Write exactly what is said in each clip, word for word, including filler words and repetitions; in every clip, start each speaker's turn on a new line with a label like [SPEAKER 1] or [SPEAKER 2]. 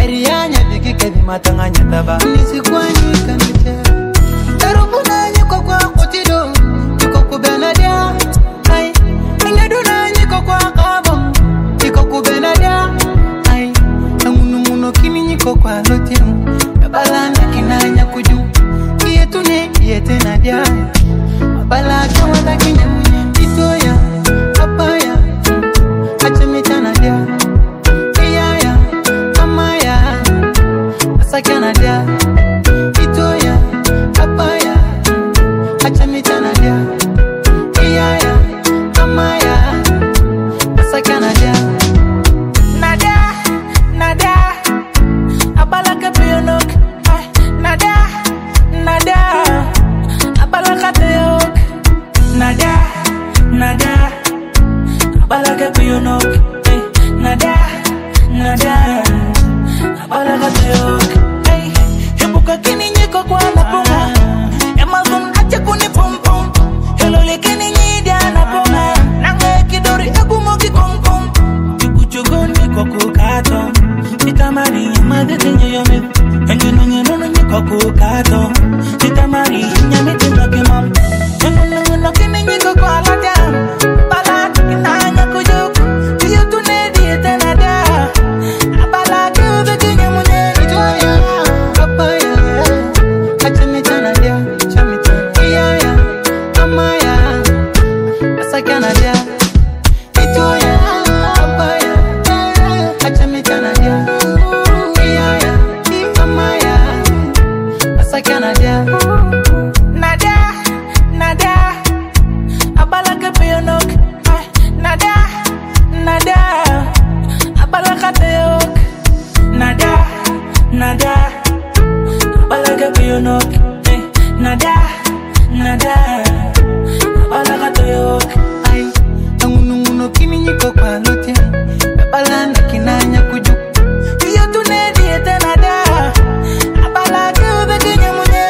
[SPEAKER 1] Marianya diki kedi matanganya taba. Nisikuani kanite. Tarubuna nyiko kwa kotido. Nyiko kubenadia. Ay. Ingeduna nyiko kwa kabam. Nyiko kubenadia. Ay. Namunu muno kimi nyiko kwa lotiru. Balanda kinanya kuju. Kietune kiete nadia. Bala kawa da kine munye. Itoya. Apaya. Achemita nadia. Iyaya. Amaya. Asaka nadia. Itoya. Apaya. Achemita nadia. Iyaya. Amaya. Asaka nadia.
[SPEAKER 2] Nada, nada, abalaka pionok. Nada, nada, abalaka teok. Nada, nada, abalaka pionok. Nada, nada, abalaka teok. Hebuka kini nyiko kwa naponga. Amazon acha kuni pom pom. Hello le kini nyidia naponga. Nange kidori egumo kikomkom. Chugoni kwa kukato. Sitamari madete nyeyome. Enye nunye nunye kwa kukato. Sitamari nyamete ndoke mam. Enye nunye ndoke nyiko kwa lada. Balat inanya kujuk. Tiyo tunedi etenada. Abalak uveke nyemunye.
[SPEAKER 1] Itoya. Apaya. Achemita nadia. Chamita. Iyaya. Amaya. Asaka nadia. Itoya. Apaya. Achemita nadia. Iyaya. Amaya. Asaka nadia.
[SPEAKER 2] Nada, nada, abalaka pionok. Nada, nada, abalaka teok. Nada, nada, abalaka pionok. Nada, nada, abalaka teok.
[SPEAKER 1] Ay, namunu muno kimi nyiko kwa lote. Balanda kinanya kuju.
[SPEAKER 2] Iyo tunedi etenada. Abalaka uveke nyemunye.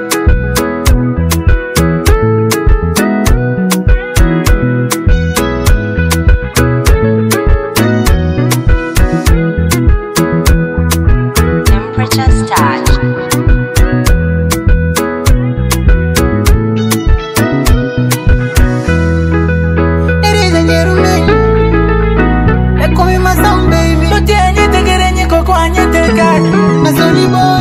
[SPEAKER 3] Temperature's touch.
[SPEAKER 1] It is a Jerusalem. They call me my son, baby.
[SPEAKER 2] Tuti enye tegere nyiko kwa nye tegad.
[SPEAKER 1] My sonny boy.